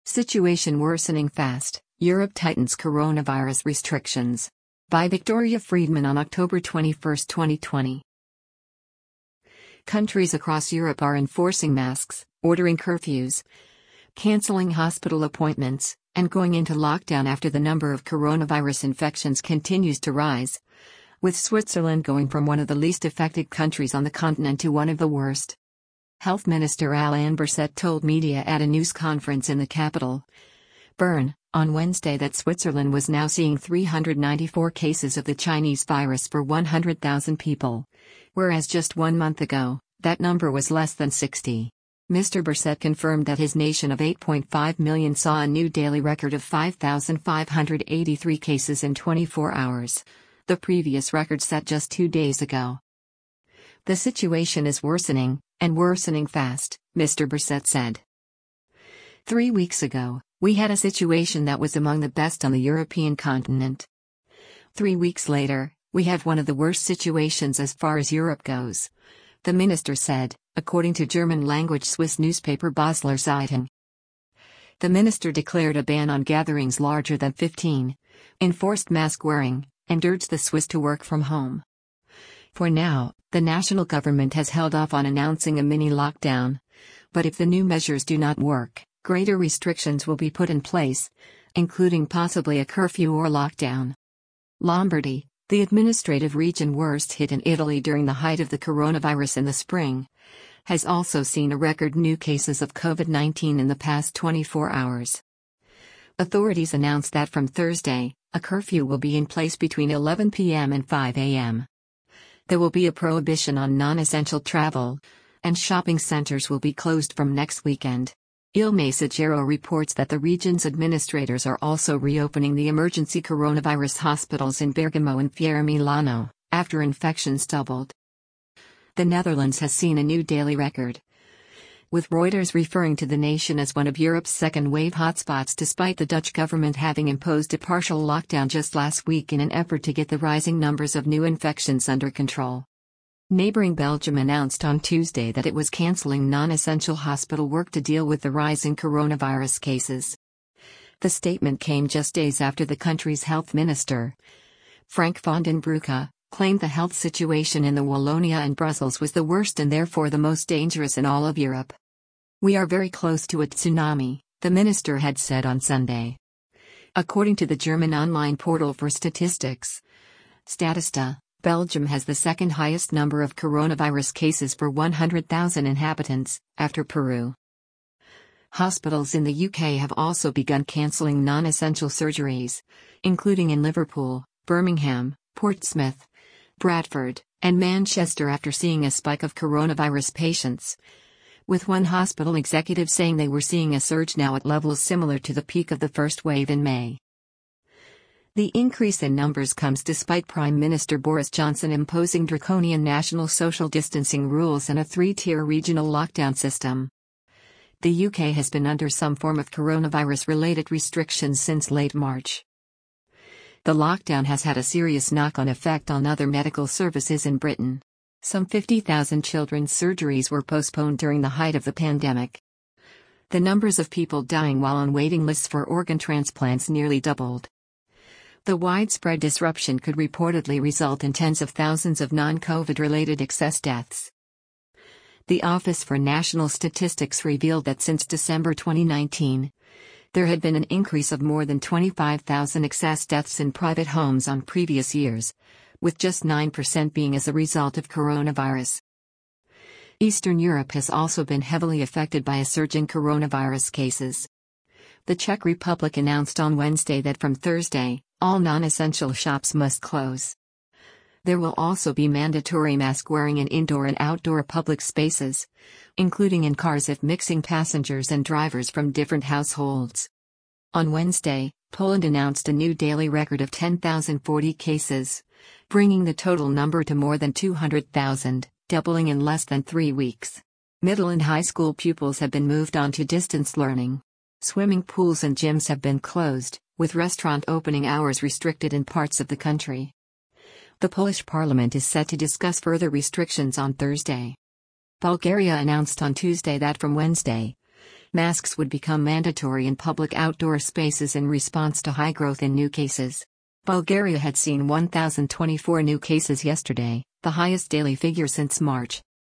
Situation worsening fast, Europe tightens coronavirus restrictions. By Victoria Friedman on October 21, 2020. Countries across Europe are enforcing masks, ordering curfews, canceling hospital appointments, and going into lockdown after the number of coronavirus infections continues to rise, with Switzerland going from one of the least affected countries on the continent to one of the worst. Health Minister Alain Berset told media at a news conference in the capital, Bern, on Wednesday that Switzerland was now seeing 394 cases of the Chinese virus per 100,000 people, whereas just 1 month ago, that number was less than 60. Mr. Berset confirmed that his nation of 8.5 million saw a new daily record of 5,583 cases in 24 hours, the previous record set just 2 days ago. The situation is worsening, and worsening fast, Mr. Berset said. 3 weeks ago, we had a situation that was among the best on the European continent. 3 weeks later, we have one of the worst situations as far as Europe goes, the minister said, according to German-language Swiss newspaper Basler Zeitung. The minister declared a ban on gatherings larger than 15, enforced mask wearing, and urged the Swiss to work from home. For now, the national government has held off on announcing a mini lockdown, but if the new measures do not work, greater restrictions will be put in place, including possibly a curfew or lockdown. Lombardy, the administrative region worst hit in Italy during the height of the coronavirus in the spring, has also seen a record new cases of COVID-19 in the past 24 hours. Authorities announced that from Thursday, a curfew will be in place between 11 p.m. and 5 a.m. There will be a prohibition on non-essential travel, and shopping centers will be closed from next weekend. Il Messaggero reports that the region's administrators are also reopening the emergency coronavirus hospitals in Bergamo and Fiera Milano, after infections doubled. The Netherlands has seen a new daily record, with Reuters referring to the nation as one of Europe's second-wave hotspots despite the Dutch government having imposed a partial lockdown just last week in an effort to get the rising numbers of new infections under control. Neighboring Belgium announced on Tuesday that it was cancelling non-essential hospital work to deal with the rise in coronavirus cases. The statement came just days after the country's health minister, Frank van den Broeke, claimed the health situation in the Wallonia and Brussels was the worst and therefore the most dangerous in all of Europe. We are very close to a tsunami, the minister had said on Sunday. According to the German online portal for statistics, Statista, Belgium has the second highest number of coronavirus cases per 100,000 inhabitants, after Peru. Hospitals in the UK have also begun cancelling non-essential surgeries, including in Liverpool, Birmingham, Portsmouth, Bradford, and Manchester after seeing a spike of coronavirus patients, with one hospital executive saying they were seeing a surge now at levels similar to the peak of the first wave in May. The increase in numbers comes despite Prime Minister Boris Johnson imposing draconian national social distancing rules and a 3-tier regional lockdown system. The UK has been under some form of coronavirus-related restrictions since late March. The lockdown has had a serious knock-on effect on other medical services in Britain. Some 50,000 children's surgeries were postponed during the height of the pandemic. The numbers of people dying while on waiting lists for organ transplants nearly doubled. The widespread disruption could reportedly result in tens of thousands of non-COVID-related excess deaths. The Office for National Statistics revealed that since December 2019, there had been an increase of more than 25,000 excess deaths in private homes on previous years, with just 9% being as a result of coronavirus. Eastern Europe has also been heavily affected by a surge in coronavirus cases. The Czech Republic announced on Wednesday that from Thursday, all non-essential shops must close. There will also be mandatory mask wearing in indoor and outdoor public spaces, including in cars if mixing passengers and drivers from different households. On Wednesday, Poland announced a new daily record of 10,040 cases, bringing the total number to more than 200,000, doubling in less than 3 weeks. Middle and high school pupils have been moved on to distance learning. Swimming pools and gyms have been closed, with restaurant opening hours restricted in parts of the country. The Polish parliament is set to discuss further restrictions on Thursday. Bulgaria announced on Tuesday that from Wednesday, Masks would become mandatory in public outdoor spaces in response to high growth in new cases. Bulgaria had seen 1,024 new cases yesterday, the highest daily figure since March.